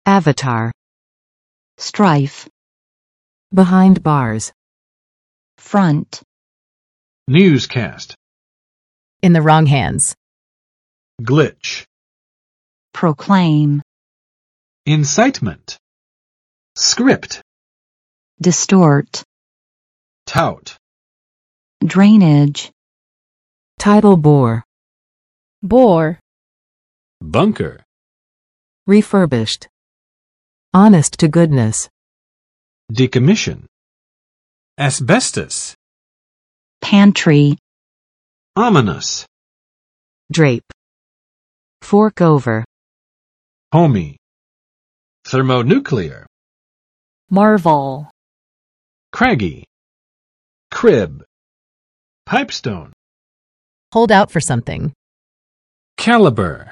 Avatar. strife, Behind bars. front, Newscast. In the wrong hands. Glitch. proclaim, Incitement. Script. distort, Tout. drainage, Tidal bore. bore, Bunker. Refurbished. Honest to goodness. Decommission. Asbestos. pantry, Ominous. Drape. Fork over. Homey. Thermonuclear. marvel, Craggy. Crib. Pipestone. Hold out for something. Caliber.